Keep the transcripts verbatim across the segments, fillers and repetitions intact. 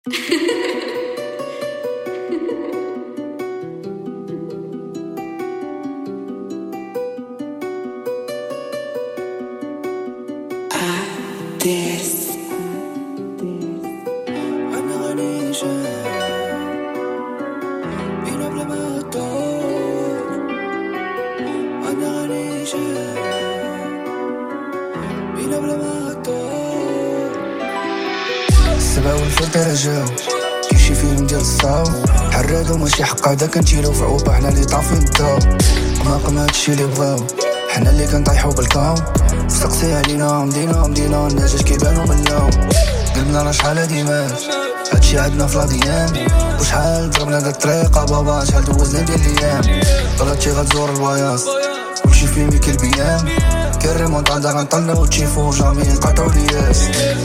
this أنا غني شاب بينا بلا ما تدور أنا غني شاب بينا بلا ما تدور السبعة والفلتة رجاو كيشي فيلم ديال الصاو حرادو ماشي حق هدا كنتيلو في عوبة حنا لي طافين الضو قماقم هادشي لي بغاو حنا اللي كنطيحو بالكاو سقسي علينا مدينة مدينة الناس كيبانو من النوم قلبنا راه شحال هادي مات هادشي عندنا في لاديان وشحال ضربنا داك الطريقة بابا شحال دوزنا ديال الايام غلطتي غتزور الواياس كلشي فيه ميكل بيام كاين ريمونطادا غنطلعو تشيفو جامي نقطعو الياس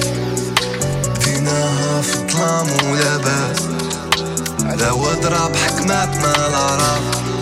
فيناها في الظلام ولاباس على وضرب حكماتنا العراف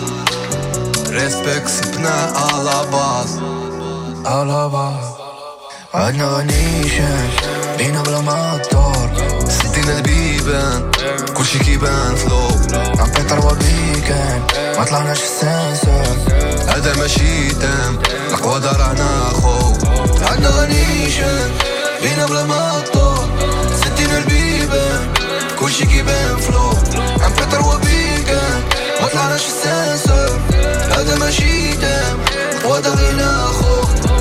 ريسبكت سبنا على باز على باز عدنا غنيشان بينا بلا ما تدور سدينا البيبان كلشي كيبان فلو عم بيطر وبيكان ما طلعناش في السانسور هذا ماشي تام القوى دارنا خو عدنا غنيشان بينا بلا ما تدور سدينا البيبان كلشي كيبان فلو عم بيطر وبيكان ما طلعناش في السانسور هذا ماشي تام القوى دارنا خو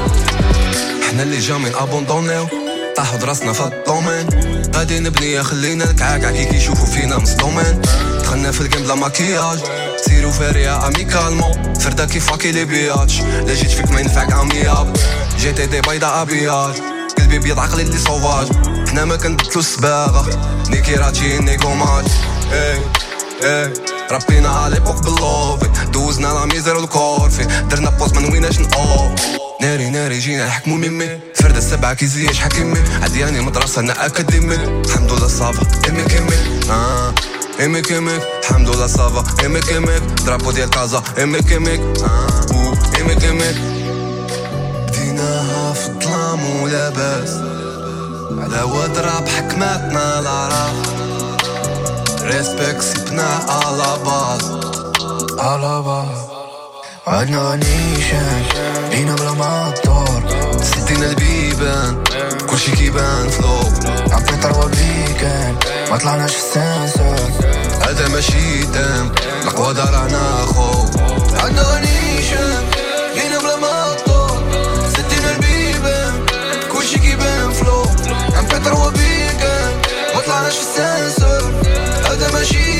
حنا اللي جا من ابوندونيو طاحو دراسنا في الدومين غادي نبني خلينا الكعاكع كي كيشوفو فينا مصدومين دخلنا في الجيم بلا ماكياج سيرو فاريا اميكالمو فردا كيفاكي لي بياتش لا جيت فيك ما ينفعك امياب جيتي دي بيضا ابيض قلبي بيض عقلي اللي صوفاج حنا ما كنبدلو السباغه نيكي راتي نيكو ماج اي اي ربينا على بوك باللوفي دوزنا لا ميزر والكورفي درنا بوز ما نويناش نقوف ناري ناري جينا نحكمو ميمي فرد السبعة كيزياش حكيمي عدياني مدرسة انا اكاديمي الحمد لله صافا ايمي كيمي اه ايمي كيميك الحمد لله صافا ايمي كيميك درابو ديال كازا ايمي كيميك اه ايمي كيميك بديناها في الظلام ولاباس على وضرب حكماتنا العراف ريسبكت سبنا على باز على باز عدنا غنيشان بينا بلا ما تدور سدينا البيبان كلشي كيبان فلو عم بيطر وبيكان ما طلعناش في السانسور هذا ماشي تام القوى دارنا خو عدنا غنيشان بينا بلا ما تدور سدينا البيبان كلشي كيبان فلو عم بيطر وبيكان ما طلعناش في السانسور هذا ماشي